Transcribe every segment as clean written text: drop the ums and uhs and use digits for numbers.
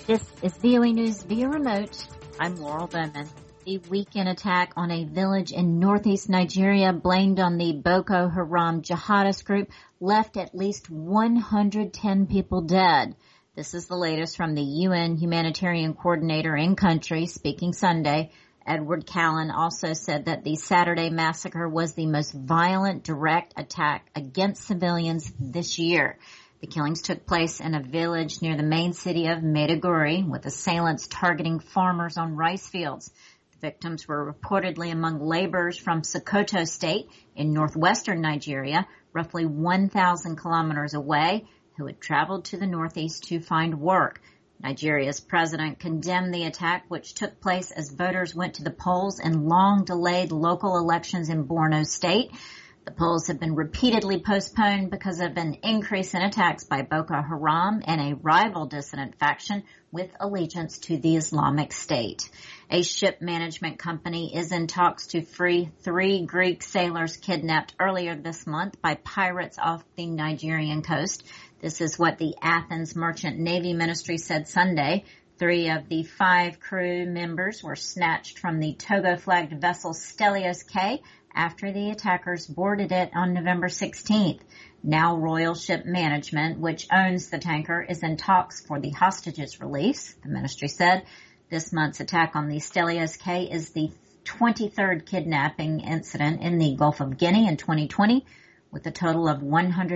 This is VOA News via remote. I'm Laurel Bowman. The weekend attack on a village in northeast Nigeria blamed on the Boko Haram jihadist group left at least 110 people dead. This is the latest from the UN humanitarian coordinator in country speaking Sunday. Edward Callan also said that the Saturday massacre was the most violent direct attack against civilians this year. The killings took place in a village near the main city of Maiduguri, with assailants targeting farmers on rice fields. The victims were reportedly among laborers from Sokoto State in northwestern Nigeria, roughly 1,000 kilometers away, who had traveled to the northeast to find work. Nigeria's president condemned the attack, which took place as voters went to the polls in long-delayed local elections in Borno State. The polls have been repeatedly postponed because of an increase in attacks by Boko Haram and a rival dissident faction with allegiance to the Islamic State. A ship management company is in talks to free 3 Greek sailors kidnapped earlier this month by pirates off the Nigerian coast. This is what the Athens Merchant Navy Ministry said Sunday. 3 of the 5 crew members were snatched from the Togo-flagged vessel Stelios K after the attackers boarded it on November 16th. Now Royal Ship Management, which owns the tanker, is in talks for the hostages' release, the ministry said. This month's attack on the Stelios K is the 23rd kidnapping incident in the Gulf of Guinea in 2020, with a total of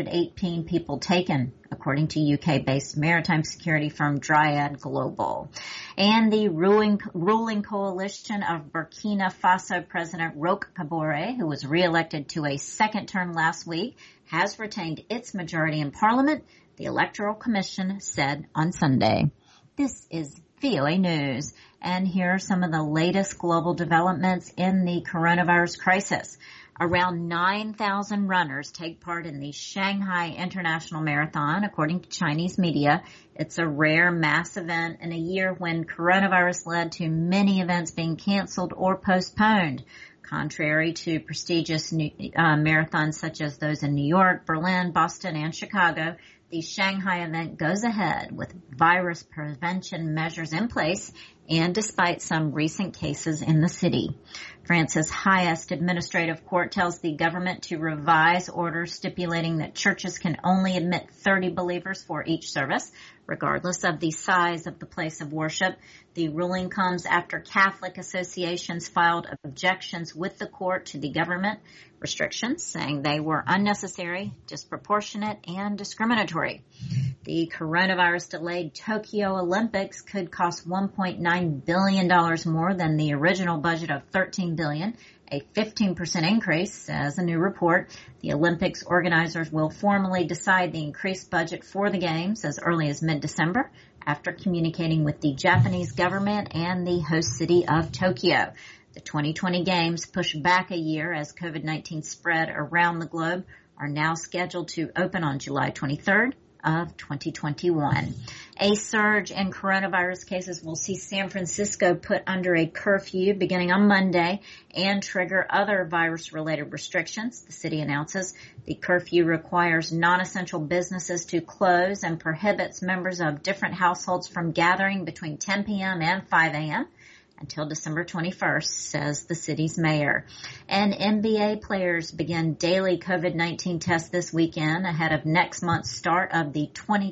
118 people taken, according to UK-based maritime security firm Dryad Global. And the ruling coalition of Burkina Faso President Roch Kabore, who was reelected to a second term last week, has retained its majority in parliament, the Electoral Commission said on Sunday. This is VOA News, and here are some of the latest global developments in the coronavirus crisis. Around 9,000 runners take part in the Shanghai International Marathon, according to Chinese media. It's a rare mass event in a year when coronavirus led to many events being canceled or postponed. Contrary to prestigious marathons such as those in New York, Berlin, Boston, and Chicago, the Shanghai event goes ahead with virus prevention measures in place and despite some recent cases in the city. France's highest administrative court tells the government to revise orders stipulating that churches can only admit 30 believers for each service, regardless of the size of the place of worship. The ruling comes after Catholic associations filed objections with the court to the government restrictions, saying they were unnecessary, disproportionate, and discriminatory. The coronavirus-delayed Tokyo Olympics could cost $1.9 billion more than the original budget of $13 billion, a 15% increase, says a new report. The Olympics organizers will formally decide the increased budget for the Games as early as mid-December, after communicating with the Japanese government and the host city of Tokyo. The 2020 Games, pushed back a year as COVID-19 spread around the globe, are now scheduled to open on July 23rd of 2021. A surge in coronavirus cases will see San Francisco put under a curfew beginning on Monday and trigger other virus-related restrictions, the city announces. The curfew requires non-essential businesses to close and prohibits members of different households from gathering between 10 p.m. and 5 a.m. until December 21st, says the city's mayor. And NBA players begin daily COVID-19 tests this weekend ahead of next month's start of the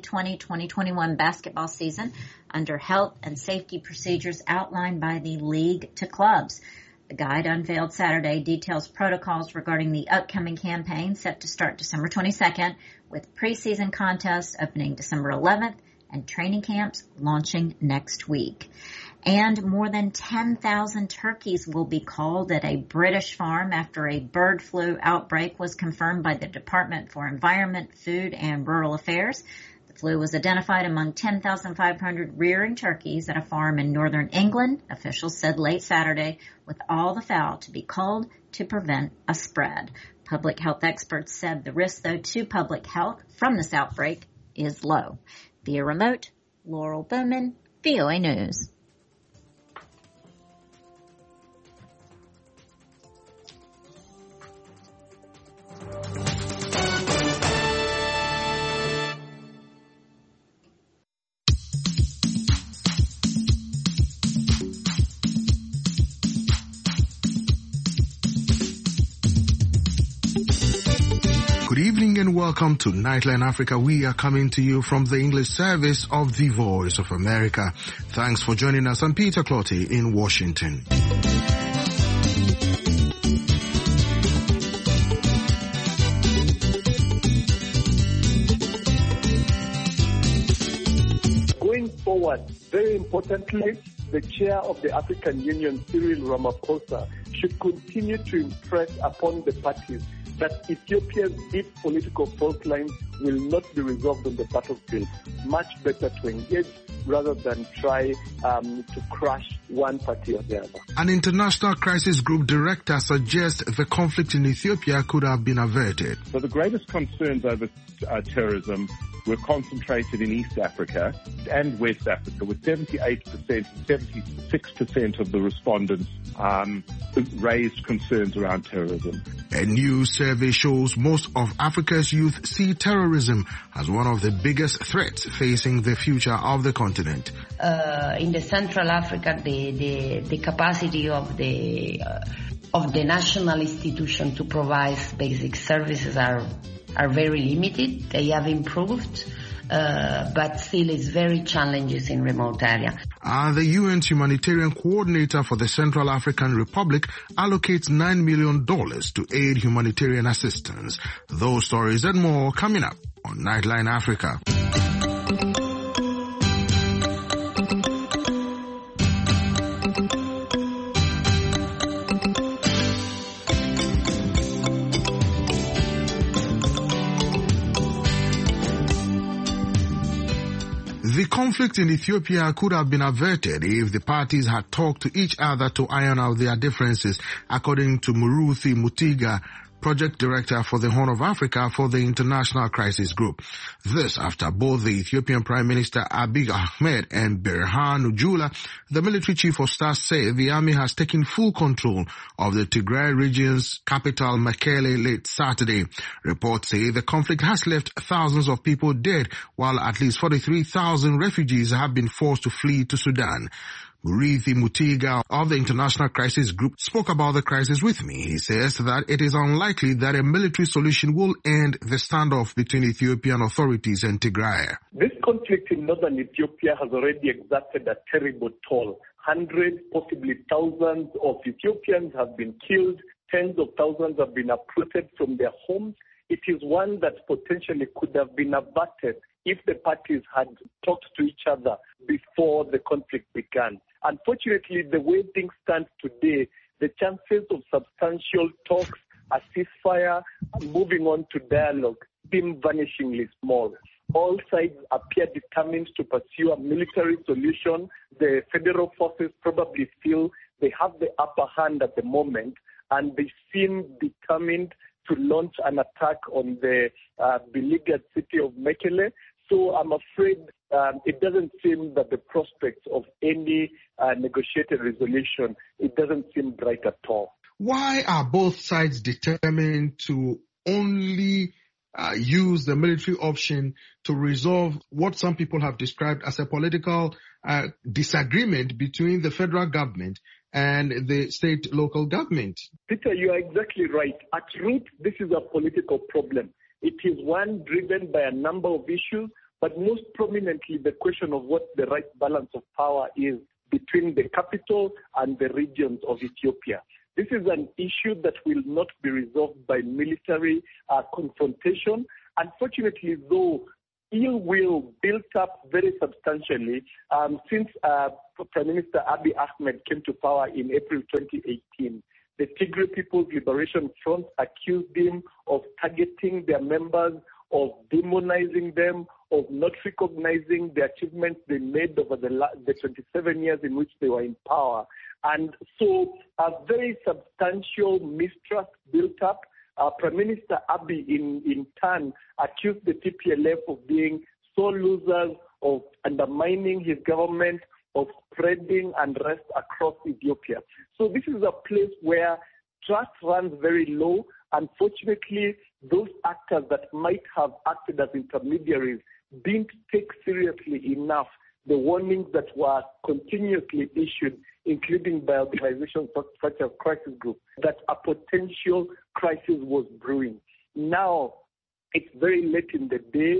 2020-2021 basketball season under health and safety procedures outlined by the league to clubs. The guide unveiled Saturday details protocols regarding the upcoming campaign set to start December 22nd, with preseason contests opening December 11th and training camps launching next week. And more than 10,000 turkeys will be culled at a British farm after a bird flu outbreak was confirmed by the Department for Environment, Food and Rural Affairs. The flu was identified among 10,500 rearing turkeys at a farm in northern England, officials said late Saturday, with all the fowl to be culled to prevent a spread. Public health experts said the risk, though, to public health from this outbreak is low. Via remote, Laurel Bowman, VOA News. evening and welcome to Nightline Africa. We are coming to you from the English service of the Voice of America. Thanks for joining us. I'm Peter Clotty in Washington. Going forward, very importantly, the chair of the African Union, Cyril Ramaphosa, should continue to impress upon the parties that Ethiopia's deep political fault lines will not be resolved on the battlefield. Much better to engage rather than try to crush one party or the other. An international crisis group director suggests the conflict in Ethiopia could have been averted. So the greatest concerns over terrorism were concentrated in East Africa and West Africa, with 78% and 76% of the respondents raised concerns around terrorism. A new survey shows most of Africa's youth see terrorism as one of the biggest threats facing the future of the continent. In the Central Africa, the capacity of the national institution to provide basic services are very limited. They have improved, but still it's very challenging in remote area. The UN's humanitarian coordinator for the Central African Republic allocates $9 million to aid humanitarian assistance. Those stories and more coming up on Nightline Africa. The conflict in Ethiopia could have been averted if the parties had talked to each other to iron out their differences, according to Muruthi Mutiga, Project Director for the Horn of Africa for the International Crisis Group. This after both the Ethiopian Prime Minister Abiy Ahmed and Birhanu Jula, the military chief of staff, say the army has taken full control of the Tigray region's capital Mekelle late Saturday. Reports say the conflict has left thousands of people dead, while at least 43,000 refugees have been forced to flee to Sudan. Muruthi Mutiga of the International Crisis Group spoke about the crisis with me. He says that it is unlikely that a military solution will end the standoff between Ethiopian authorities and Tigray. This conflict in northern Ethiopia has already exacted a terrible toll. Hundreds, possibly thousands of Ethiopians have been killed. Tens of thousands have been uprooted from their homes. It is one that potentially could have been averted if the parties had talked to each other before the conflict began. Unfortunately, the way things stand today, the chances of substantial talks, a ceasefire, moving on to dialogue seem vanishingly small. All sides appear determined to pursue a military solution. The federal forces probably feel they have the upper hand at the moment, and they seem determined to launch an attack on the beleaguered city of Mekelle. So I'm afraid it doesn't seem that the prospects of any negotiated resolution, it doesn't seem bright at all. Why are both sides determined to only use the military option to resolve what some people have described as a political disagreement between the federal government and the state local government? Peter, you are exactly right. At root, this is a political problem. It is one driven by a number of issues, but most prominently the question of what the right balance of power is between the capital and the regions of Ethiopia. This is an issue that will not be resolved by military confrontation. Unfortunately, though, ill will built up very substantially since Prime Minister Abiy Ahmed came to power in April 2018. The Tigray People's Liberation Front accused him of targeting their members, of demonizing them, of not recognizing the achievements they made over the 27 years in which they were in power. And so a very substantial mistrust built up. Prime Minister Abiy, in turn, accused the TPLF of being sore losers, of undermining his government, of spreading unrest across Ethiopia. So this is a place where trust runs very low. Unfortunately, those actors that might have acted as intermediaries didn't take seriously enough the warnings that were continuously issued, including by organizations such as Crisis Group, that a potential crisis was brewing. Now, It's very late in the day.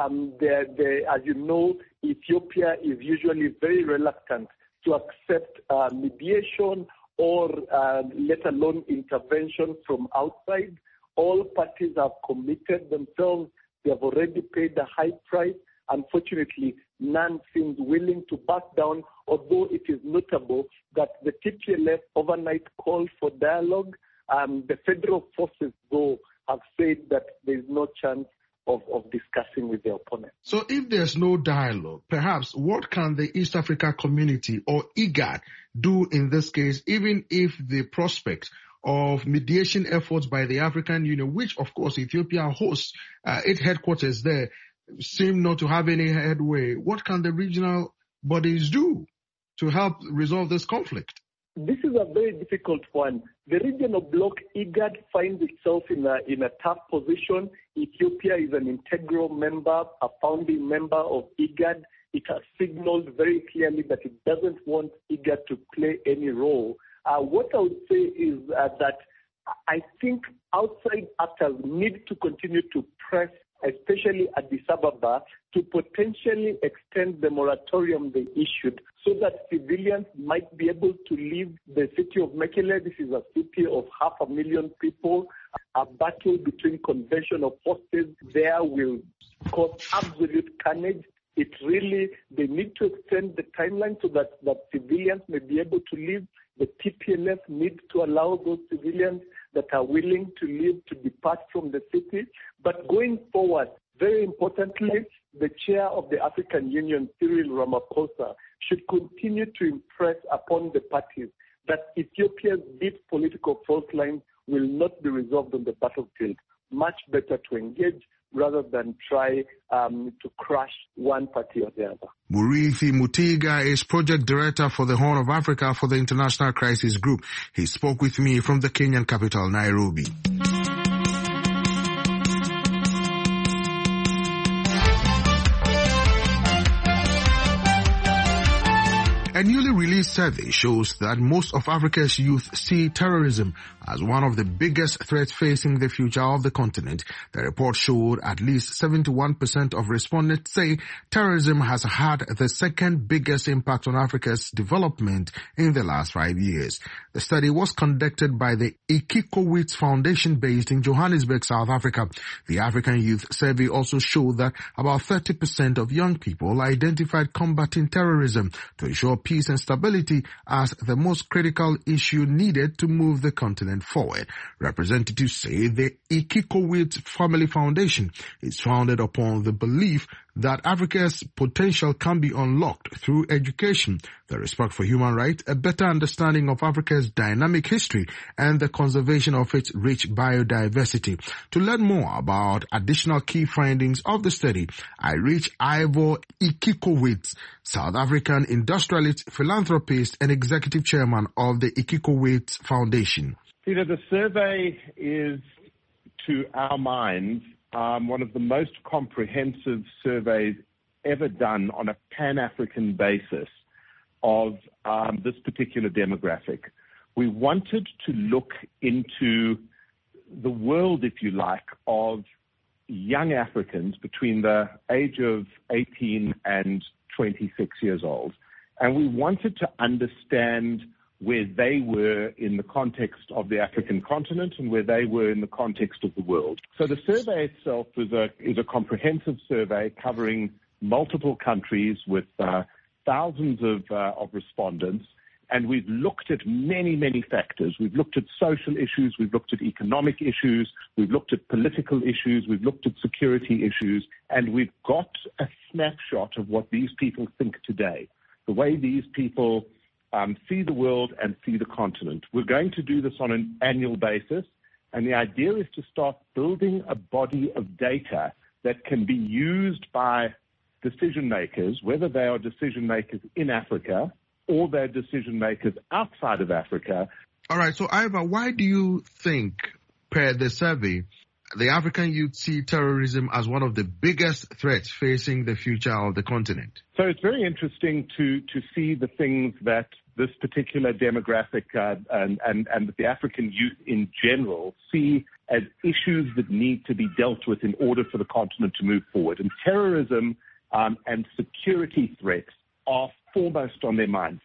As you know, Ethiopia is usually very reluctant to accept mediation or let alone intervention from outside. All parties have committed themselves. They have already paid a high price. Unfortunately, none seems willing to back down, although it is notable that the TPLF overnight called for dialogue. The federal forces, though, have said that there is no chance of discussing with their opponent. So if there's no dialogue, perhaps what can the East Africa community or IGAD do in this case, even if the prospect of mediation efforts by the African Union, which of course Ethiopia hosts its headquarters there, seem not to have any headway? What can the regional bodies do to help resolve this conflict? This is a very difficult one. The regional bloc, IGAD, finds itself in a tough position. Ethiopia is an integral member, a founding member of IGAD. It has signaled very clearly that it doesn't want IGAD to play any role. What I would say is that I think outside actors need to continue to press, especially Addis Ababa, to potentially extend the moratorium they issued so that civilians might be able to leave the city of Mekele. This is a city of 500,000 people. A battle between conventional forces there will cause absolute carnage. They need to extend the timeline so that civilians may be able to leave. The TPLF needs to allow those civilians that are willing to leave to depart from the city. But going forward, very importantly, the chair of the African Union, Cyril Ramaphosa, should continue to impress upon the parties that Ethiopia's deep political fault lines will not be resolved on the battlefield. Much better to engage rather than try to crush one party or the other. Muriithi Mutiga is project director for the Horn of Africa for the International Crisis Group. He spoke with me from the Kenyan capital, Nairobi. A newly released survey shows that most of Africa's youth see terrorism as one of the biggest threats facing the future of the continent. The report showed at least 71% of respondents say terrorism has had the second biggest impact on Africa's development in the last 5 years. The study was conducted by the Ikikowitz Foundation based in Johannesburg, South Africa. The African Youth Survey also showed that about 30% of young people identified combating terrorism to ensure peace and stability as the most critical issue needed to move the continent forward. Representatives say the Ikikowitz Family Foundation is founded upon the belief that Africa's potential can be unlocked through education, the respect for human rights, a better understanding of Africa's dynamic history, and the conservation of its rich biodiversity. To learn more about additional key findings of the study, I reached Ivor Ikikowitz, South African industrialist, philanthropist, and executive chairman of the Ikikowitz Foundation. Peter, the survey is, to our minds, one of the most comprehensive surveys ever done on a Pan-African basis of this particular demographic. We wanted to look into the world, if you like, of young Africans between the age of 18 and 26 years old. And we wanted to understand where they were in the context of the African continent and where they were in the context of the world. So the survey itself is a comprehensive survey covering multiple countries with thousands of respondents. And we've looked at many, many factors. We've looked at social issues. We've looked at economic issues. We've looked at political issues. We've looked at security issues. And we've got a snapshot of what these people think today, the way these people see the world and see the continent. We're going to do this on an annual basis, and the idea is to start building a body of data that can be used by decision makers, whether they are decision makers in Africa or they're decision makers outside of Africa. All right, so Ivor, why do you think, per the survey, the African youth see terrorism as one of the biggest threats facing the future of the continent? So it's very interesting to see the things that this particular demographic and the African youth in general see as issues that need to be dealt with in order for the continent to move forward. And terrorism and security threats are foremost on their minds.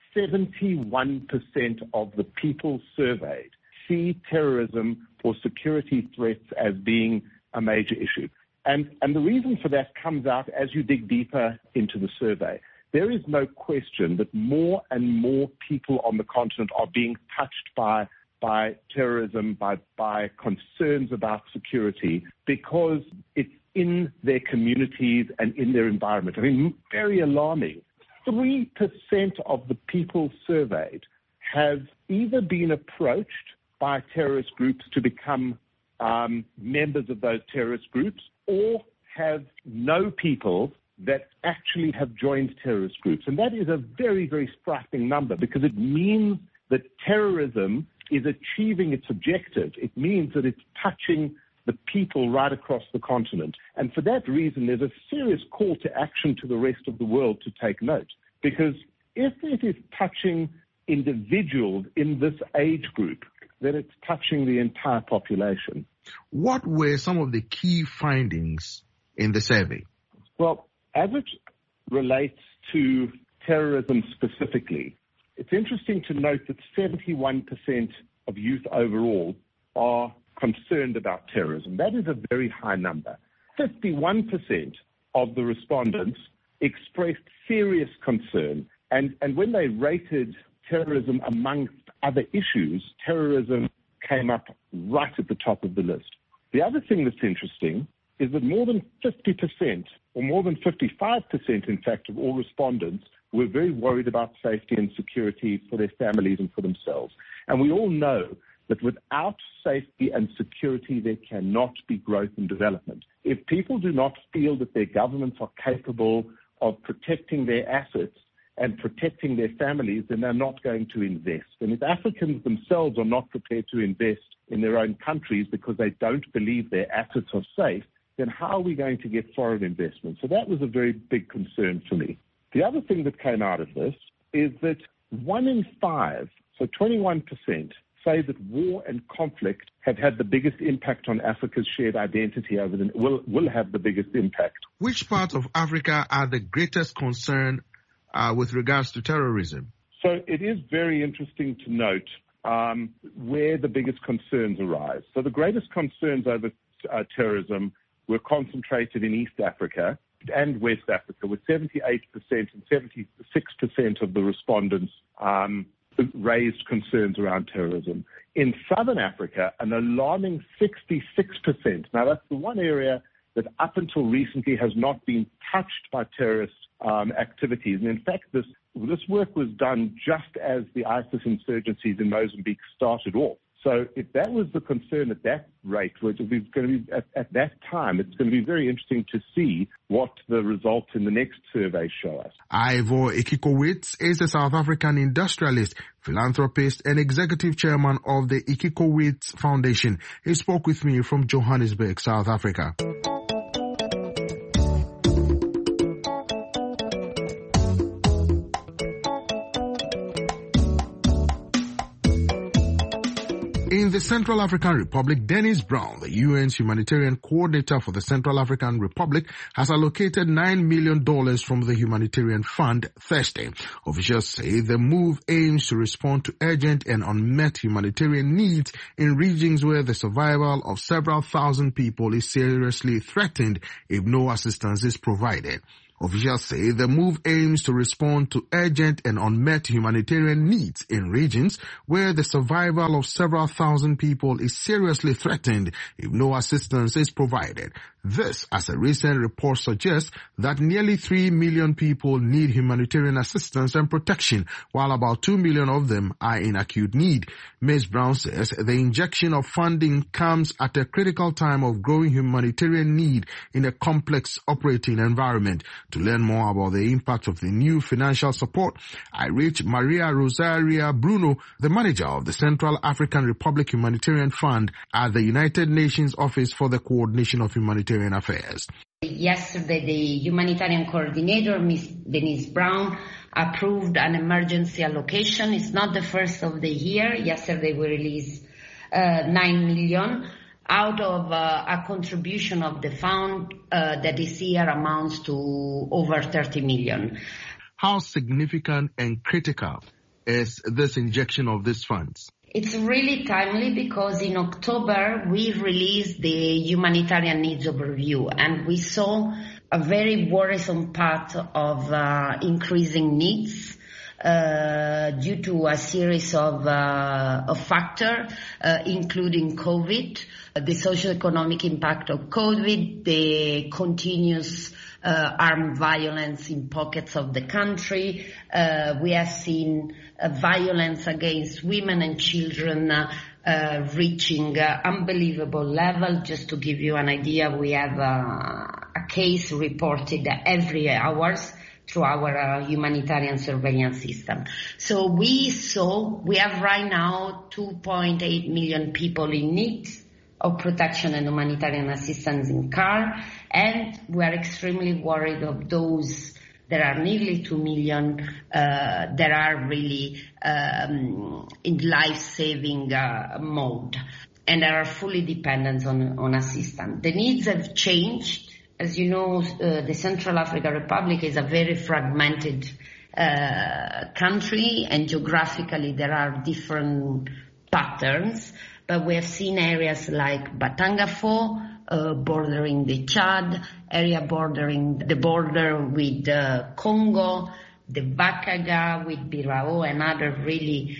71% of the people surveyed see terrorism or security threats as being a major issue. And the reason for that comes out as you dig deeper into the survey. There is no question that more and more people on the continent are being touched by terrorism, by concerns about security, because it's in their communities and in their environment. I mean, very alarming. 3% of the people surveyed have either been approached by terrorist groups to become members of those terrorist groups, or know people that actually have joined terrorist groups. And that is a very, very striking number, because it means that terrorism is achieving its objective. It means that it's touching the people right across the continent. And for that reason, there's a serious call to action to the rest of the world to take note. Because if it is touching individuals in this age group, then it's touching the entire population. What were some of the key findings in the survey? Well, as it relates to terrorism specifically, it's interesting to note that 71% of youth overall are concerned about terrorism. That is a very high number. 51% of the respondents expressed serious concern. And when they rated terrorism amongst other issues, terrorism came up right at the top of the list. The other thing that's interesting is that more than 50%, or more than 55%, in fact, of all respondents were very worried about safety and security for their families and for themselves. And we all know that without safety and security, there cannot be growth and development. If people do not feel that their governments are capable of protecting their assets and protecting their families, then they're not going to invest. And if Africans themselves are not prepared to invest in their own countries because they don't believe their assets are safe, then how are we going to get foreign investment? So that was a very big concern for me. The other thing that came out of this is that 1 in 5, so 21%, say that war and conflict have had the biggest impact on Africa's shared identity will have the biggest impact. Which parts of Africa are the greatest concern with regards to terrorism? So it is very interesting to note where the biggest concerns arise. So the greatest concerns over terrorism were concentrated in East Africa and West Africa, with 78% and 76% of the respondents raised concerns around terrorism. In Southern Africa, an alarming 66%. Now, that's the one area that up until recently has not been touched by terrorist activities. And in fact, this work was done just as the ISIS insurgencies in Mozambique started off. So if that was the concern at that rate, which is going to be at that time, it's going to be very interesting to see what the results in the next survey show us. Ivor Ikikowitz is a South African industrialist, philanthropist, and executive chairman of the Ikikowitz Foundation. He spoke with me from Johannesburg, South Africa. In the Central African Republic, Dennis Brown, the UN's humanitarian coordinator for the Central African Republic, has allocated $9 million from the humanitarian fund Thursday. Officials say the move aims to respond to urgent and unmet humanitarian needs in regions where the survival of several thousand people is seriously threatened if no assistance is provided. Officials say the move aims to respond to urgent and unmet humanitarian needs in regions where the survival of several thousand people is seriously threatened if no assistance is provided. This, as a recent report suggests, that nearly 3 million people need humanitarian assistance and protection, while about 2 million of them are in acute need. Ms. Brown says the injection of funding comes at a critical time of growing humanitarian need in a complex operating environment. To learn more about the impact of the new financial support, I reached Maria Rosaria Bruno, the manager of the Central African Republic Humanitarian Fund at the United Nations Office for the Coordination of Humanitarian Affairs. Yesterday, the humanitarian coordinator, Ms. Denise Brown, approved an emergency allocation. It's not the first of the year. Yesterday we released 9 million out of a contribution of the fund that this year amounts to over 30 million. How significant and critical is this injection of these funds? It's really timely because in October we released the humanitarian needs overview, and we saw a very worrisome path of increasing needs due to a series of factors, including COVID, the socioeconomic impact of COVID, the continuous armed violence in pockets of the country. We have seen violence against women and children reaching unbelievable level. Just to give you an idea, we have a case reported every hour through our humanitarian surveillance system. So we have right now 2.8 million people in need of protection and humanitarian assistance in CAR, and we are extremely worried of those. There are nearly 2 million that are really in life-saving mode and are fully dependent on assistance. The needs have changed. As you know, the Central African Republic is a very fragmented country, and geographically there are different patterns. But we have seen areas like Batangafo, bordering the Chad, area bordering the border with Congo, the Bakaga with Birao, and other really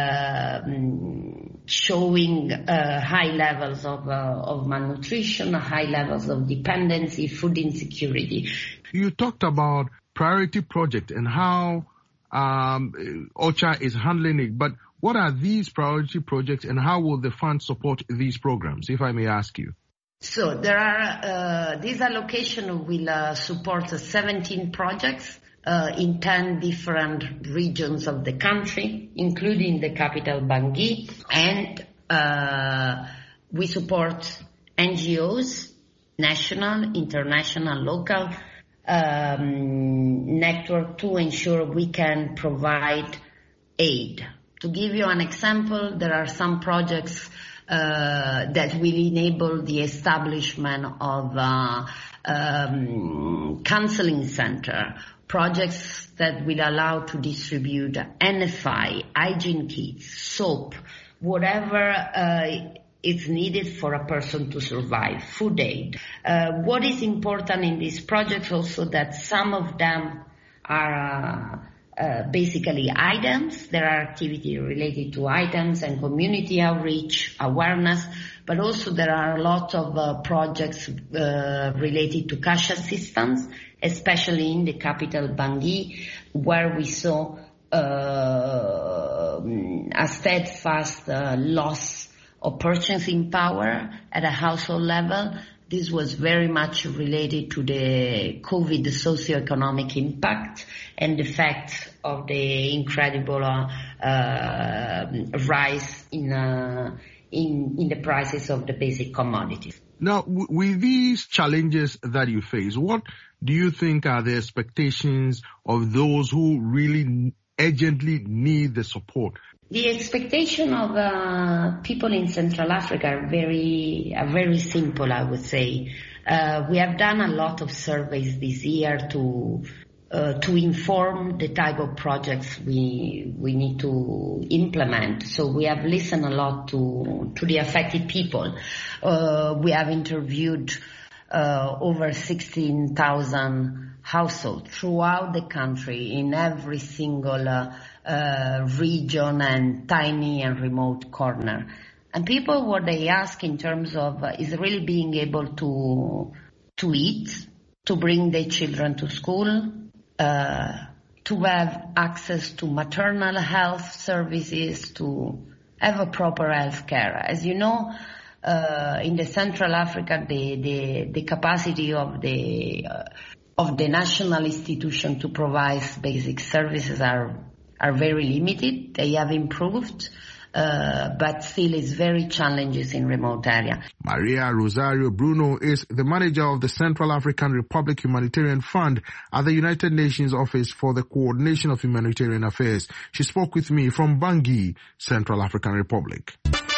showing high levels of malnutrition, high levels of dependency, food insecurity. You talked about priority project and how OCHA is handling it, but what are these priority projects and how will the fund support these programs, if I may ask you? So there are, this allocation will support 17 projects in 10 different regions of the country, including the capital Bangui, and we support NGOs, national, international, local, network to ensure we can provide aid. To give you an example, there are some projects that will enable the establishment of counseling center, projects that will allow to distribute NFI, hygiene kits, soap, whatever is needed for a person to survive, food aid. What is important in these projects also that some of them are basically items. There are activities related to items and community outreach, awareness, but also there are a lot of projects related to cash assistance, especially in the capital Bangui, where we saw a steadfast loss of purchasing power at a household level. This was very much related to the COVID socioeconomic impact and the fact of the incredible rise in the prices of the basic commodities. Now, with these challenges that you face, what do you think are the expectations of those who really urgently need the support? The expectation of people in Central Africa are very simple, I would say. We have done a lot of surveys this year to inform the type of projects we need to implement. So we have listened a lot to the affected people. We have interviewed over 16,000 households throughout the country in every single region and tiny and remote corner. And people, what they ask in terms of is really being able to eat, to bring their children to school, to have access to maternal health services, to have a proper health care. As you know, in the Central Africa, the capacity of the national institution to provide basic services are very limited. They have improved. but still it's very challenging in remote area. Maria Rosario Bruno is the manager of the Central African Republic Humanitarian Fund at the United Nations Office for the Coordination of Humanitarian Affairs. She spoke with me from Bangui, Central African Republic.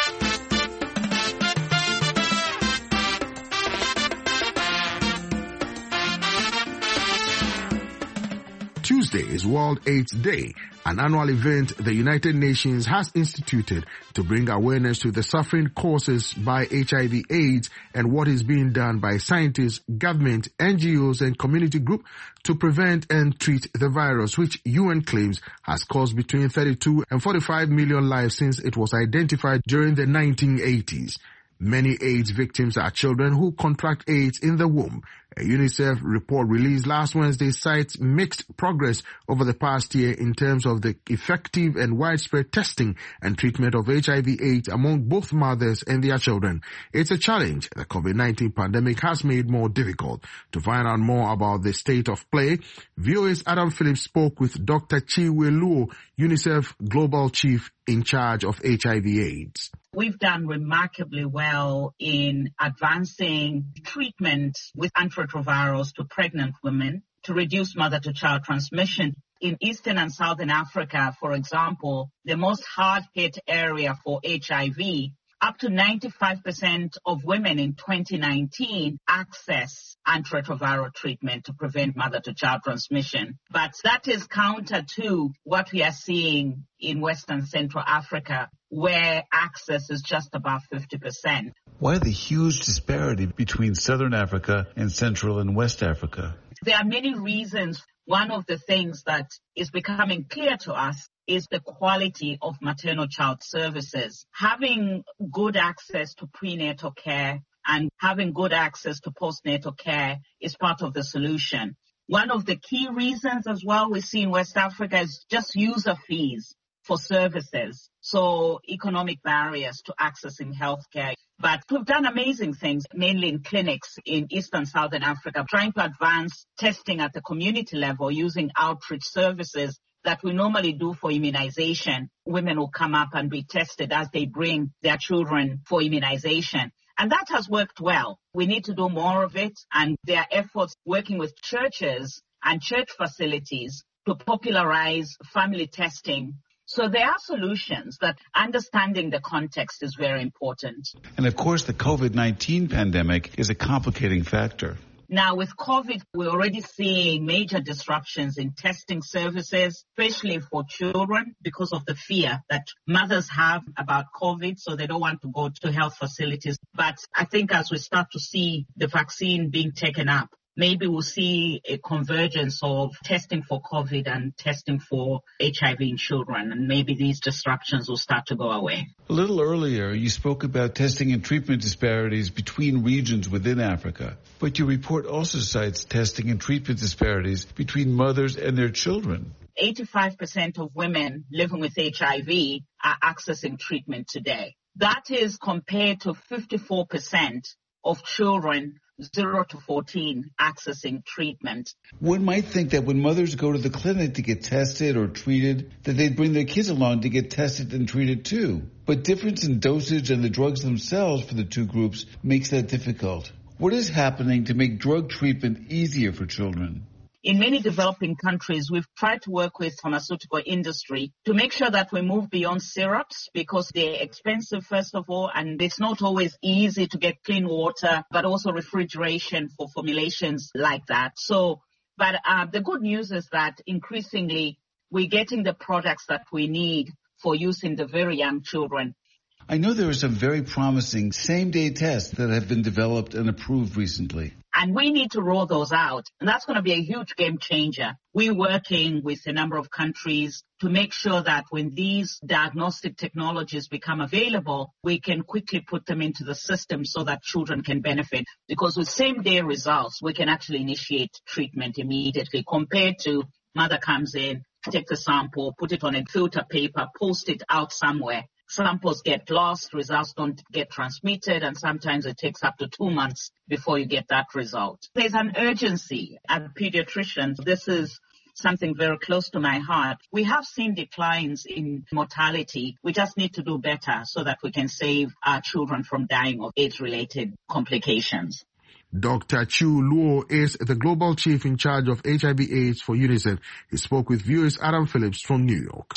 Tuesday is World AIDS Day, an annual event the United Nations has instituted to bring awareness to the suffering caused by HIV/AIDS and what is being done by scientists, government, NGOs and community groups to prevent and treat the virus, which UN claims has caused between 32 and 45 million lives since it was identified during the 1980s. Many AIDS victims are children who contract AIDS in the womb. A UNICEF report released last Wednesday cites mixed progress over the past year in terms of the effective and widespread testing and treatment of HIV/AIDS among both mothers and their children. It's a challenge the COVID-19 pandemic has made more difficult. To find out more about the state of play, VOA's Adam Phillips spoke with Dr. Chiwe Luo, UNICEF Global Chief in charge of HIV/AIDS. We've done remarkably well in advancing treatment with antiretrovirals to pregnant women to reduce mother-to-child transmission. In Eastern and Southern Africa, for example, the most hard-hit area for HIV, up to 95% of women in 2019 access antiretroviral treatment to prevent mother-to-child transmission. But that is counter to what we are seeing in Western Central Africa, where access is just about 50%. Why the huge disparity between Southern Africa and Central and West Africa? There are many reasons. One of the things that is becoming clear to us is the quality of maternal child services. Having good access to prenatal care and having good access to postnatal care is part of the solution. One of the key reasons as well we see in West Africa is just user fees for services. So economic barriers to accessing healthcare. But we've done amazing things, mainly in clinics in Eastern Southern Africa, trying to advance testing at the community level using outreach services that we normally do for immunization. Women will come up and be tested as they bring their children for immunization. And that has worked well. We need to do more of it. And there are efforts working with churches and church facilities to popularize family testing. So there are solutions, but understanding the context is very important. And of course, the COVID-19 pandemic is a complicating factor. Now, with COVID, we're already seeing major disruptions in testing services, especially for children, because of the fear that mothers have about COVID, so they don't want to go to health facilities. But I think as we start to see the vaccine being taken up, maybe we'll see a convergence of testing for COVID and testing for HIV in children, and maybe these disruptions will start to go away. A little earlier, you spoke about testing and treatment disparities between regions within Africa, but your report also cites testing and treatment disparities between mothers and their children. 85% of women living with HIV are accessing treatment today. That is compared to 54% of children 0 to 14 accessing treatment. One might think that when mothers go to the clinic to get tested or treated, that they'd bring their kids along to get tested and treated too. But difference in dosage and the drugs themselves for the two groups makes that difficult. What is happening to make drug treatment easier for children? In many developing countries, we've tried to work with pharmaceutical industry to make sure that we move beyond syrups because they're expensive, first of all, and it's not always easy to get clean water, but also refrigeration for formulations like that. But the good news is that increasingly we're getting the products that we need for use in the very young children. I know there are some very promising same-day tests that have been developed and approved recently. And we need to roll those out. And that's going to be a huge game changer. We're working with a number of countries to make sure that when these diagnostic technologies become available, we can quickly put them into the system so that children can benefit. Because with same-day results, we can actually initiate treatment immediately compared to mother comes in, take the sample, put it on a filter paper, post it out somewhere. Samples get lost, results don't get transmitted, and sometimes it takes up to 2 months before you get that result. There's an urgency as pediatricians. This is something very close to my heart. We have seen declines in mortality. We just need to do better so that we can save our children from dying of AIDS-related complications. Dr. Chu Luo is the Global Chief in charge of HIV/AIDS for UNICEF. He spoke with viewers Adam Phillips from New York.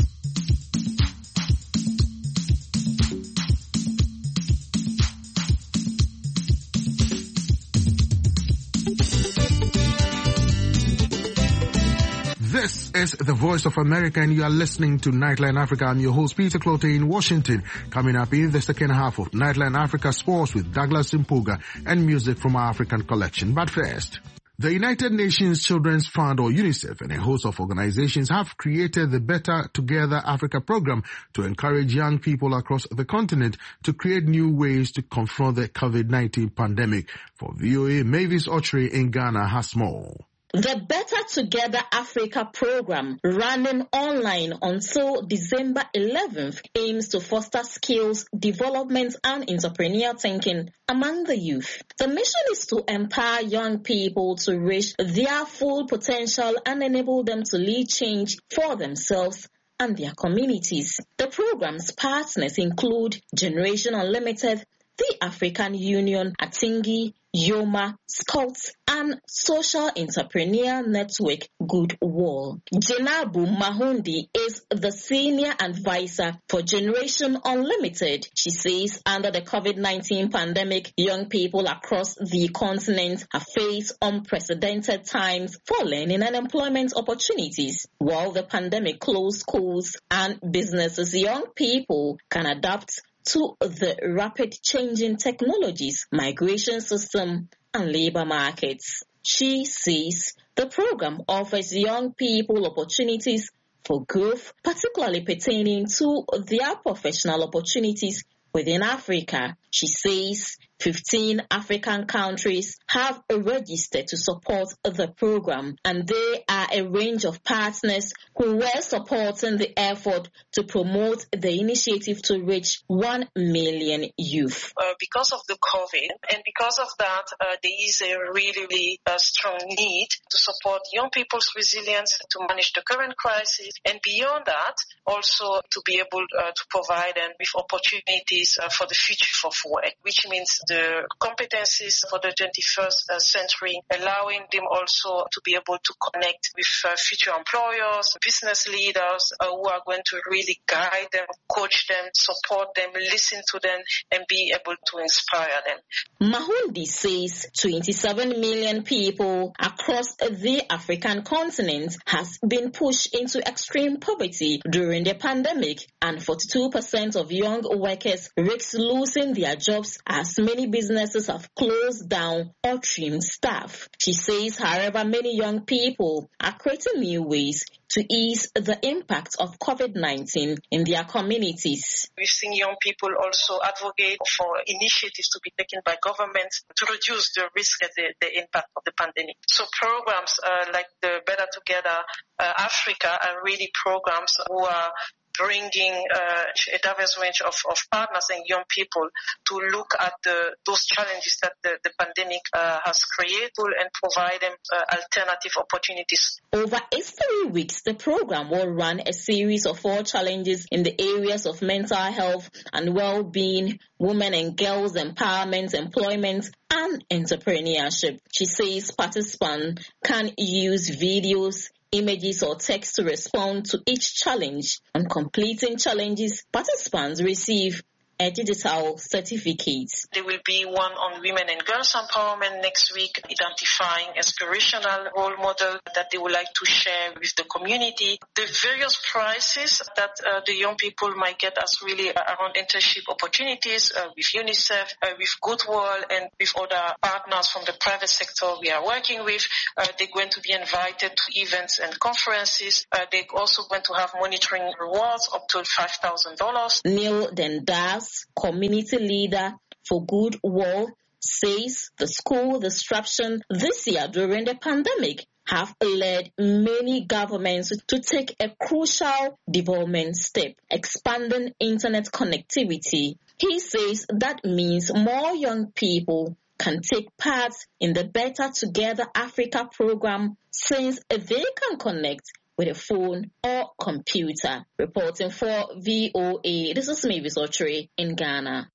This is the Voice of America, and you are listening to Nightline Africa. I'm your host, Peter Clote in Washington. Coming up in the second half of Nightline Africa Sports with Douglas Impuga and music from our African collection. But first, the United Nations Children's Fund, or UNICEF, and a host of organizations have created the Better Together Africa program to encourage young people across the continent to create new ways to confront the COVID-19 pandemic. For VOA, Mavis Ochre in Ghana has more. The Better Together Africa program, running online until December 11th, aims to foster skills development and entrepreneurial thinking among the youth. The mission is to empower young people to reach their full potential and enable them to lead change for themselves and their communities. The program's partners include Generation Unlimited, the African Union, Atingi, Yoma, Scouts, and Social Entrepreneur Network Goodwill. Jenabu Mahundi is the Senior Advisor for Generation Unlimited. She says under the COVID-19 pandemic, young people across the continent have faced unprecedented times for learning and employment opportunities. While the pandemic closed schools and businesses, young people can adapt to the rapid changing technologies, migration system, and labor markets. She says the program offers young people opportunities for growth, particularly pertaining to their professional opportunities within Africa. She says 15 African countries have registered to support the program, and there are a range of partners who were supporting the effort to promote the initiative to reach 1 million youth. Because of the COVID, and because of that, there is a really strong need to support young people's resilience to manage the current crisis, and beyond that, also to be able to provide them with opportunities for the future of work, which means the competencies for the 21st century, allowing them also to be able to connect with future employers, business leaders who are going to really guide them, coach them, support them, listen to them, and be able to inspire them. Mahundi says 27 million people across the African continent has been pushed into extreme poverty during the pandemic, and 42% of young workers risk losing their jobs as many businesses have closed down or trimmed staff. She says, however, many young people are creating new ways to ease the impact of COVID-19 in their communities. We've seen young people also advocate for initiatives to be taken by governments to reduce the risk and the impact of the pandemic. So programs like the Better Together Africa are really programs who are bringing a diverse range of partners and young people to look at those challenges that the pandemic has created and provide them alternative opportunities. Over 3 weeks, the program will run a series of 4 challenges in the areas of mental health and well-being, women and girls empowerment, employment, and entrepreneurship. She says participants can use videos, images or text to respond to each challenge. On completing challenges, participants receive a digital certificate. There will be one on women and girls empowerment next week, identifying aspirational role model that they would like to share with the community. The various prizes that the young people might get as really around internship opportunities with UNICEF, with Goodwill, and with other partners from the private sector we are working with. They're going to be invited to events and conferences. They're also going to have monitoring rewards up to $5,000. Neil Dendas, community leader for Goodwill, says the school disruption this year during the pandemic have led many governments to take a crucial development step, expanding internet connectivity. He says that means more young people can take part in the Better Together Africa program since they can connect with a phone or computer. Reporting for VOA, this is Mavis Ochre in Ghana.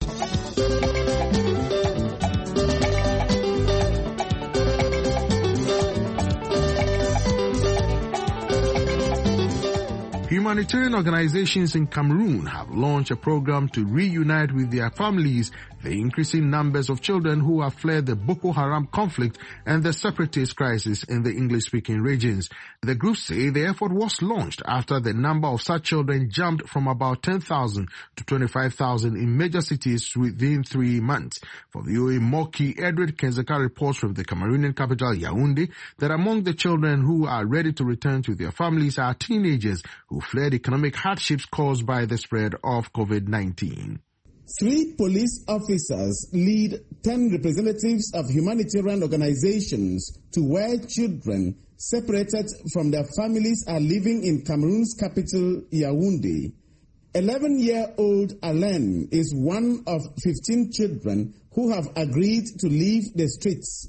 Humanitarian organizations in Cameroon have launched a program to reunite with their families the increasing numbers of children who have fled the Boko Haram conflict and the separatist crisis in the English-speaking regions. The group say the effort was launched after the number of such children jumped from about 10,000 to 25,000 in major cities within 3 months. For VOA Moki, Edward Kenzeka reports from the Cameroonian capital Yaoundé that among the children who are ready to return to their families are teenagers who fled economic hardships caused by the spread of COVID-19. 3 police officers lead 10 representatives of humanitarian organizations to where children separated from their families are living in Cameroon's capital, Yaoundé. 11-year-old Alain is one of 15 children who have agreed to leave the streets.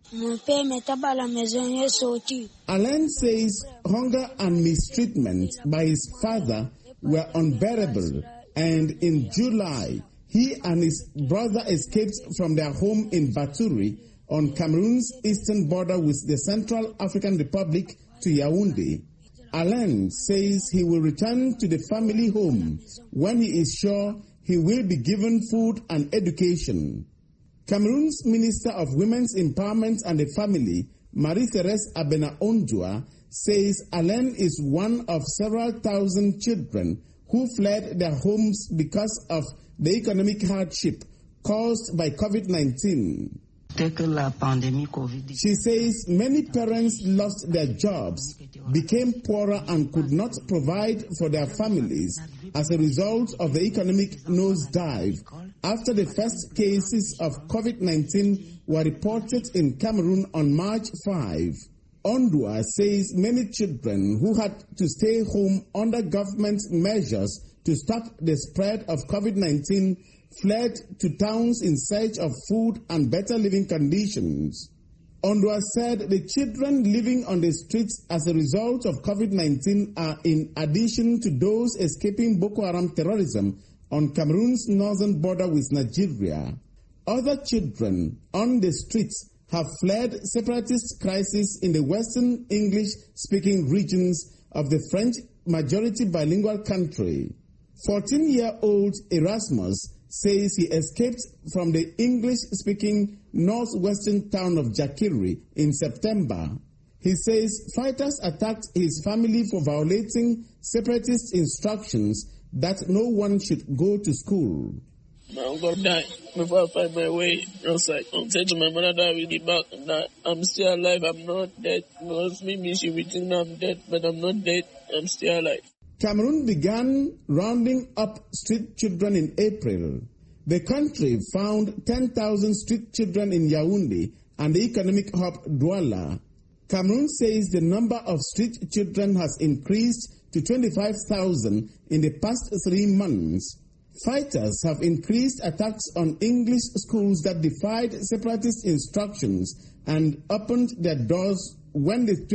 Alain says hunger and mistreatment by his father were unbearable, and in July, he and his brother escaped from their home in Baturi on Cameroon's eastern border with the Central African Republic to Yaoundé. Alain says he will return to the family home when he is sure he will be given food and education. Cameroon's Minister of Women's Empowerment and the Family, Marie-Thérèse Abena-Ondua, says Alain is one of several thousand children who fled their homes because of the economic hardship caused by COVID-19. She says many parents lost their jobs, became poorer and could not provide for their families as a result of the economic nosedive after the first cases of COVID-19 were reported in Cameroon on March 5. Ondua says many children who had to stay home under government measures to stop the spread of COVID-19 fled to towns in search of food and better living conditions. Ondua said the children living on the streets as a result of COVID-19 are in addition to those escaping Boko Haram terrorism on Cameroon's northern border with Nigeria. Other children on the streets have fled separatist crisis in the western English-speaking regions of the French-majority bilingual country. 14-year-old Erasmus says he escaped from the English-speaking northwestern town of Jakiri in September. He says fighters attacked his family for violating separatist instructions that no one should go to school. My uncle died before I find my way outside. I'm saying to my mother that I will be back and that I'm still alive, I'm not dead. Because maybe she will think I'm dead, but I'm not dead, I'm still alive. Cameroon began rounding up street children in April. The country found 10,000 street children in Yaoundé and the economic hub Douala. Cameroon says the number of street children has increased to 25,000 in the past 3 months. Fighters have increased attacks on English schools that defied separatist instructions and opened their doors when the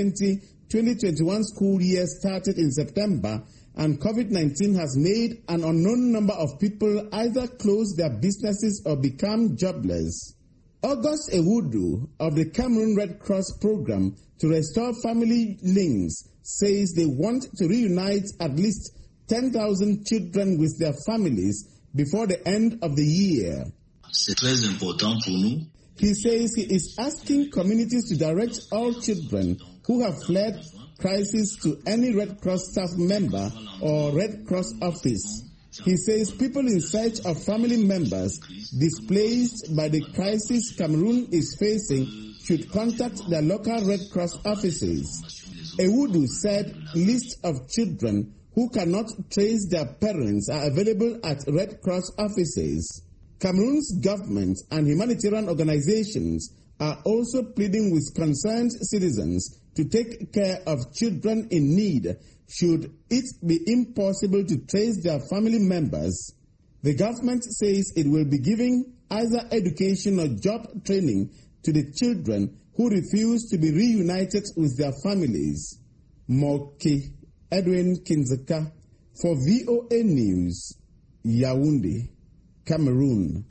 2020-2021 school year started in September, and COVID-19 has made an unknown number of people either close their businesses or become jobless. August Ewudu of the Cameroon Red Cross program to restore family links says they want to reunite at least 10,000 children with their families before the end of the year. He says he is asking communities to direct all children who have fled crisis to any Red Cross staff member or Red Cross office. He says people in search of family members displaced by the crisis Cameroon is facing should contact their local Red Cross offices. Ewudu said lists of children who cannot trace their parents are available at Red Cross offices. Cameroon's government and humanitarian organizations are also pleading with concerned citizens to take care of children in need should it be impossible to trace their family members. The government says it will be giving either education or job training to the children who refuse to be reunited with their families. Moki Edwin Kinzeka for VOA News, Yaoundé, Cameroon.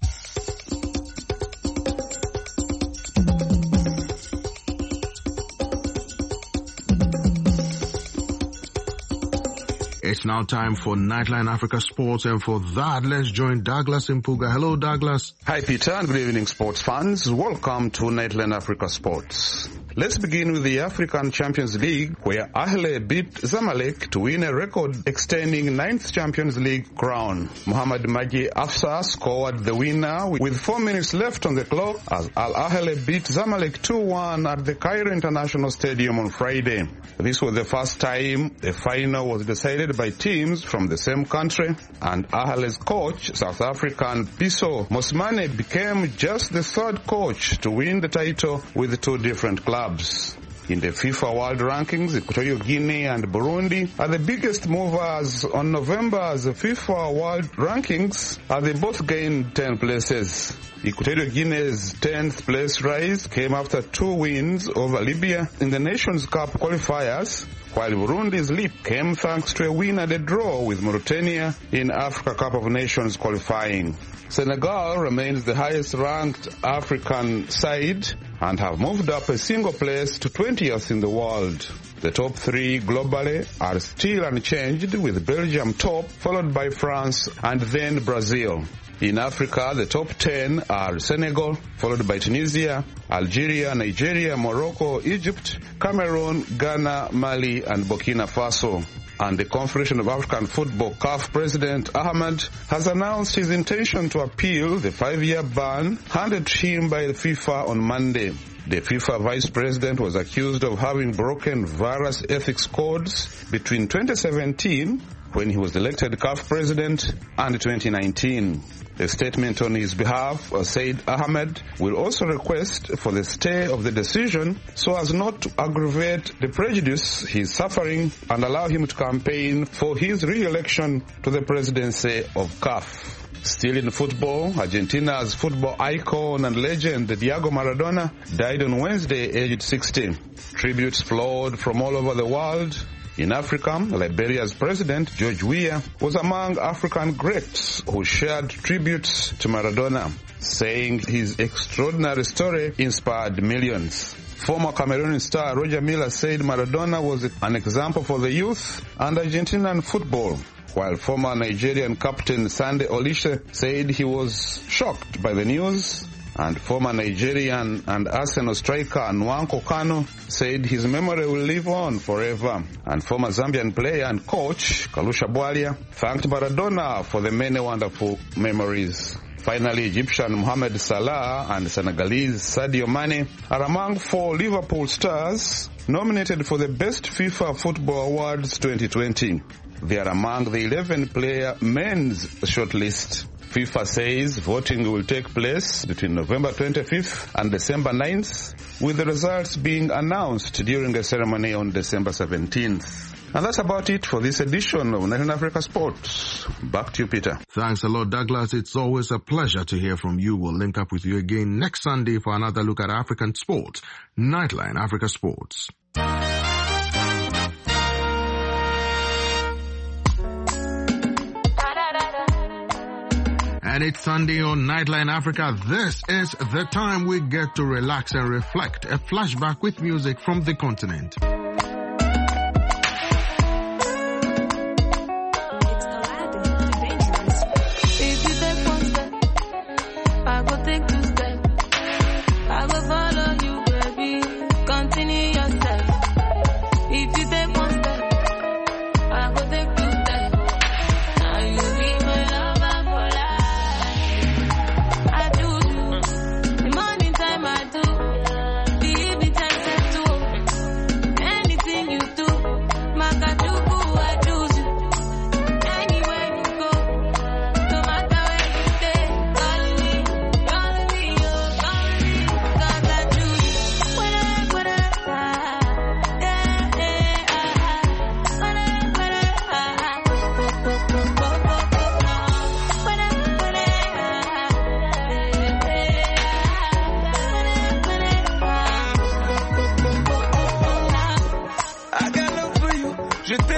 It's now time for Nightline Africa Sports, and for that, let's join Douglas Mpuga. Hello, Douglas. Hi, Peter, and good evening, sports fans. Welcome to Nightline Africa Sports. Let's begin with the African Champions League, where Ahly beat Zamalek to win a record-extending 9th Champions League crown. Mohamed Maji Afsa scored the winner with 4 minutes left on the clock as Al Ahly beat Zamalek 2-1 at the Cairo International Stadium on Friday. This was the first time the final was decided by teams from the same country, and Ahly's coach, South African Piso Mosmane, became just the third coach to win the title with 2 different clubs. In the FIFA World Rankings, Equatorial Guinea and Burundi are the biggest movers on November's FIFA World Rankings, as they both gained 10 places. Equatorial Guinea's 10th place rise came after 2 wins over Libya in the Nations Cup qualifiers, while Burundi's leap came thanks to a win and a draw with Mauritania in Africa Cup of Nations qualifying. Senegal remains the highest-ranked African side and have moved up a single place to 20th in the world. The top 3 globally are still unchanged, with Belgium top, followed by France and then Brazil. In Africa, the top 10 are Senegal, followed by Tunisia, Algeria, Nigeria, Morocco, Egypt, Cameroon, Ghana, Mali, and Burkina Faso. And the Confederation of African Football CAF President Ahmed has announced his intention to appeal the 5-year ban handed to him by the FIFA on Monday. The FIFA Vice President was accused of having broken various ethics codes between 2017, when he was elected CAF President, and 2019. A statement on his behalf said Ahmed will also request for the stay of the decision so as not to aggravate the prejudice he is suffering and allow him to campaign for his re-election to the presidency of CAF. Still in football, Argentina's football icon and legend Diego Maradona died on Wednesday, aged 60. Tributes flowed from all over the world. In Africa, Liberia's President George Weah was among African greats who shared tributes to Maradona, saying his extraordinary story inspired millions. Former Cameroonian star Roger Miller said Maradona was an example for the youth and Argentinian football, while former Nigerian captain Sunday Oliseh said he was shocked by the news, and former Nigerian and Arsenal striker Nwankwo Kanu said his memory will live on forever. And former Zambian player and coach Kalusha Bwalia thanked Maradona for the many wonderful memories. Finally, Egyptian Mohamed Salah and Senegalese Sadio Mane are among 4 Liverpool stars nominated for the Best FIFA Football Awards 2020. They are among the 11-player men's shortlist. FIFA says voting will take place between November 25th and December 9th, with the results being announced during a ceremony on December 17th. And that's about it for this edition of Nightline Africa Sports. Back to you, Peter. Thanks a lot, Douglas. It's always a pleasure to hear from you. We'll link up with you again next Sunday for another look at African sports. Nightline Africa Sports. And it's Sunday on Nightline Africa. This is the time we get to relax and reflect. A flashback with music from the continent.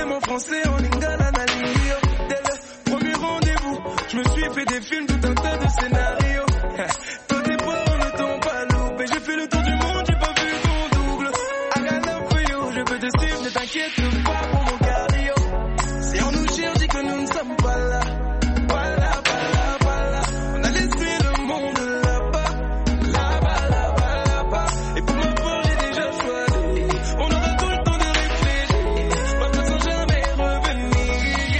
même en français, en lingala, na lingio. Dès le premier rendez-vous, je me suis fait des films, tout un tas de scénarios. Toi tes ports ne t'ont pas loupé. J'ai fait le tour du monde, j'ai pas vu ton double. I got love for you, je peux te suivre, ne t'inquiète pas pour mon cardio. Si on nous cherche, dis que nous ne sommes pas là. Voilà, voilà, voilà. On a laissé le monde là-bas. Là-bas, là-bas, là-bas. Et pour ma part, j'ai déjà choisi. On aura tout le temps de réfléchir. Partir sans jamais revenir.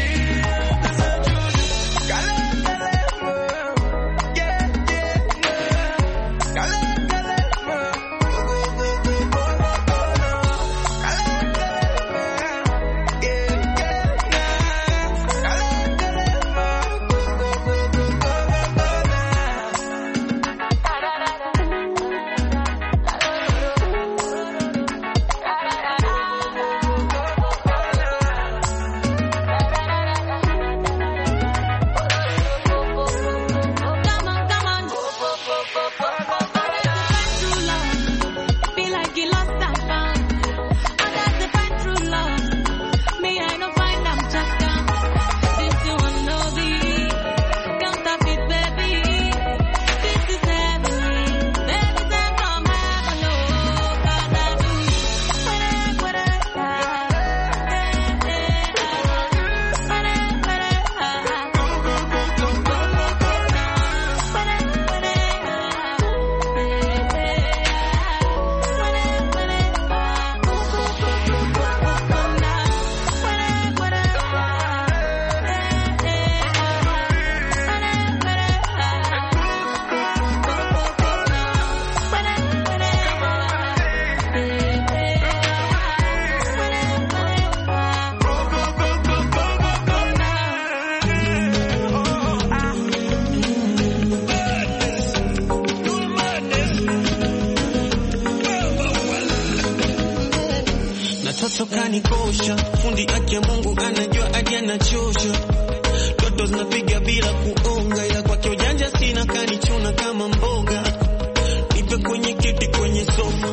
Kanikosha, fundi aki ya Mungu anajua hadi anachosha. Toto zinapiga bila kuonga, ila kwake ujanja sina, kanichuna kama mboga. Nipe kwenye kiti kwenye sofa,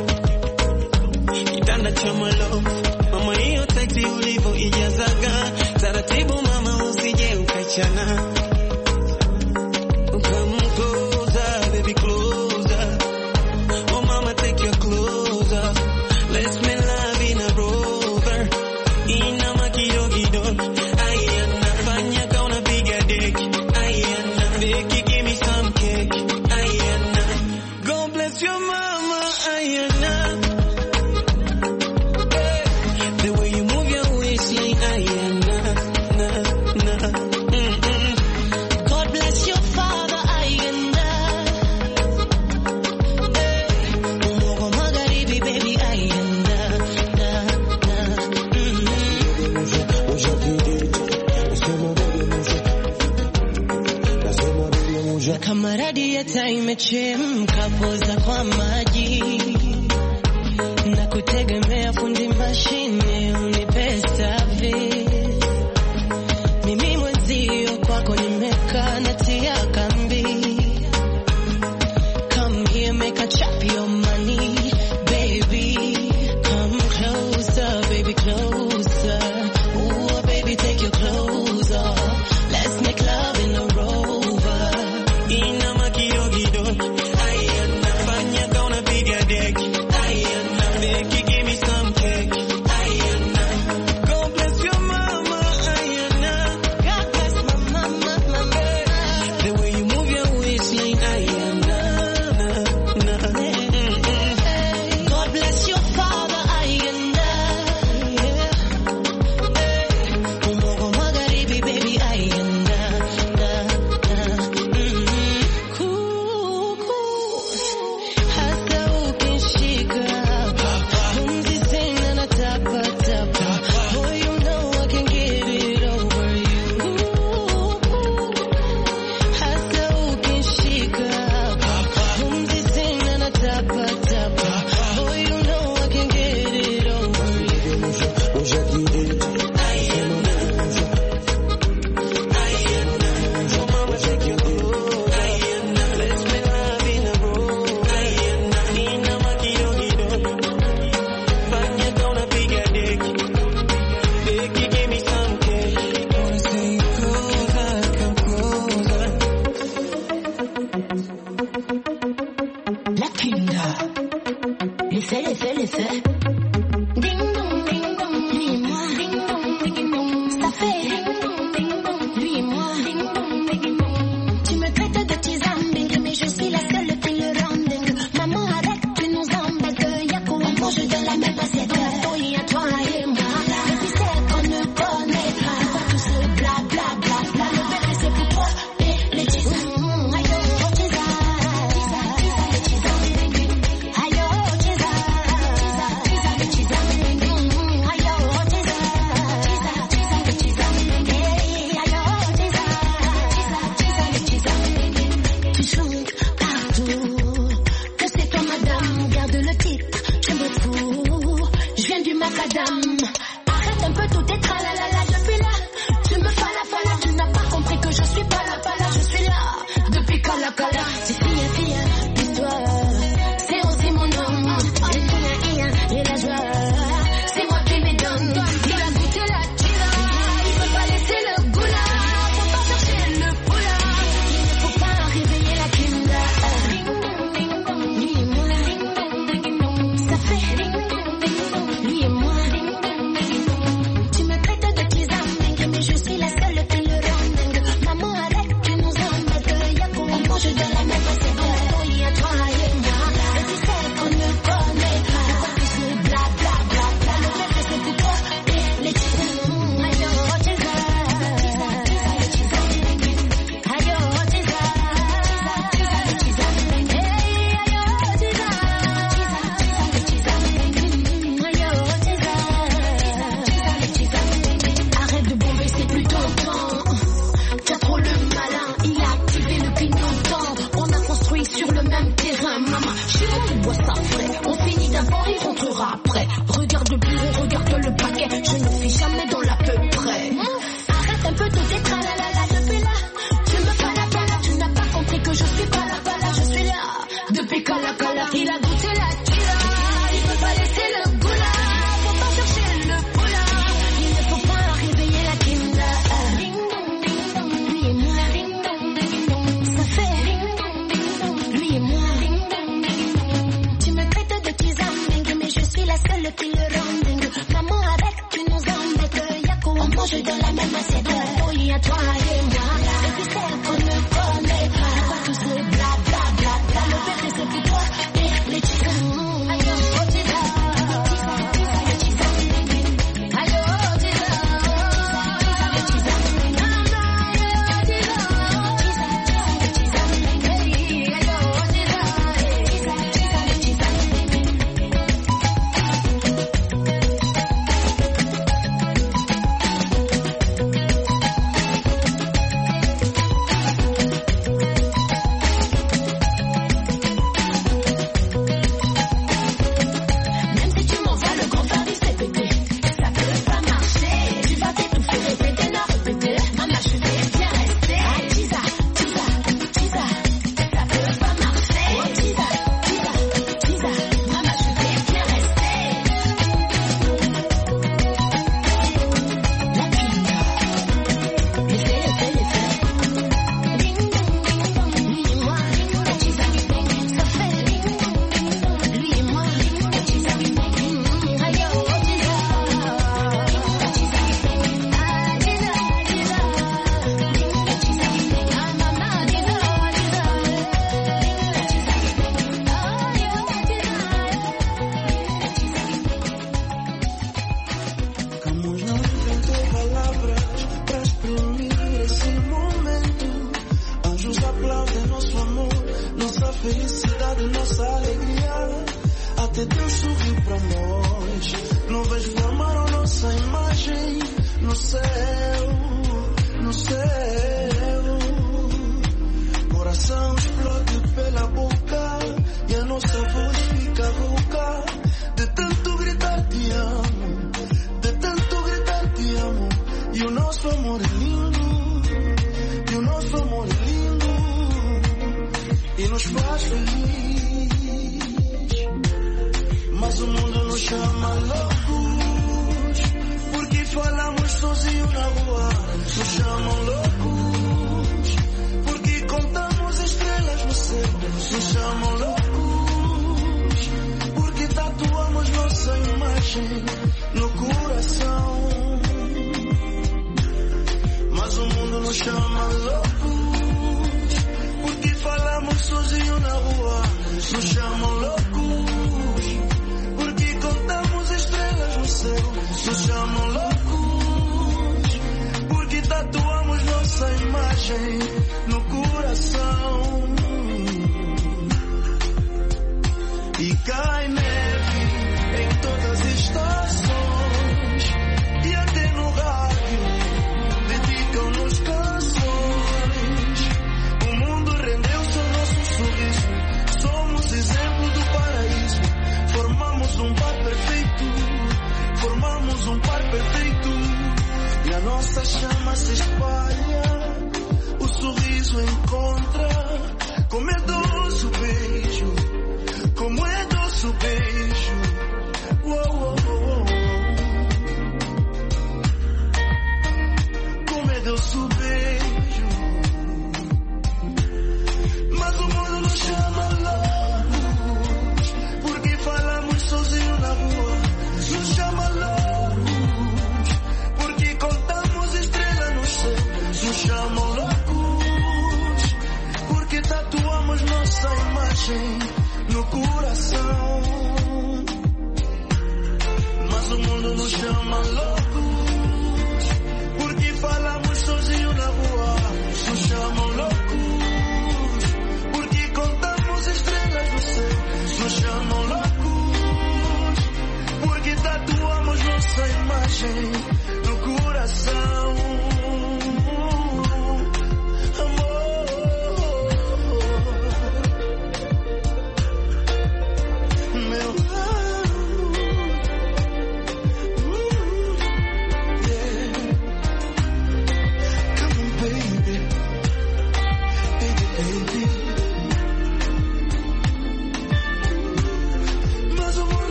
kitanda cha malofu. Mama hiyo sexy ulivyo ijazaga, taratibu mama usije ukachana. Come closer, baby closer. Oh mama take your clothes off. Let's make love in a rover. Ina makidogido. Ayana. Fanya kauna piga deki. Ayana. Deki give me some cake. Ayana. God bless your mama. Ayana. Hey. The way you move your waistline. Ayana. Na. God bless your father. Ayana. Hey. Umogo magharibi baby. Ayana. Kama radieta imechemka, poza kwa maji na kutegemea fundi mashine unipe service. Mimi mwenzio kwako nimekaa natia kambi. Come here, make a chop your money, baby. Come closer, baby, closer. Ooh, baby, take your clothes off. Let's make love in a rover. Ina makidogido. Ayana. Fanya kauna piga deki. Ayana. Deki give me some mange dans la même assiette. Oh, il y a toi et moi. Et puis celle qu'on ne connaît pas. C'est pas tout ce bla bla bla bla. Le bébé c'est pour toi et les tisans.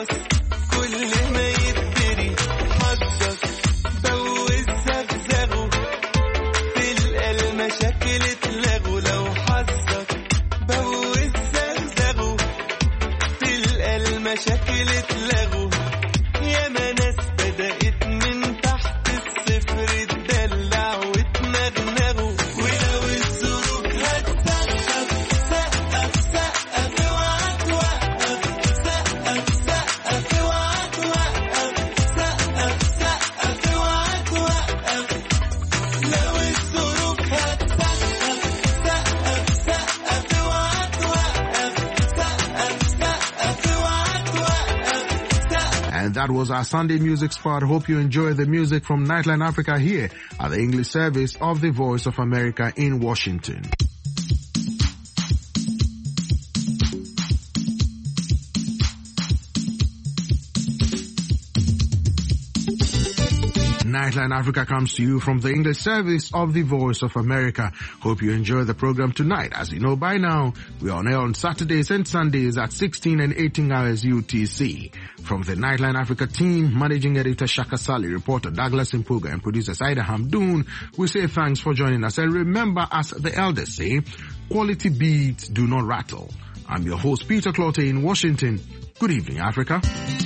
خلص كل ما يبتدي حظك بوز زغزغه تلقى المشاكل اتلغوا لو حظك بوز زغزغه تلقى المشاكل اتلغوا ياما ناس بدأت من تحت الصفر تدلع وتنغنغوا ولو الظروف هتسقف سقف سقف اوعى توقف سقف سقف اوعى توقف سقف سقف اوعى توقف لو الظروف هتسقف سقف سقف اوعى توقف سقف سقف اوعى توقف. And that was our Sunday music spot. Hope you enjoy the music from Nightline Africa here at the English service of the Voice of America in Washington. Nightline Africa comes to you from the English service of the Voice of America. Hope you enjoy the program tonight. As you know by now, we are on air on Saturdays and Sundays at 16 and 18 hours UTC. From the Nightline Africa team, Managing Editor Shaka Sali, reporter Douglas Impuga, and producer Saida Hamdoon, we say thanks for joining us. And remember, as the elders say, quality beats do not rattle. I'm your host, Peter Clottey in Washington. Good evening, Africa.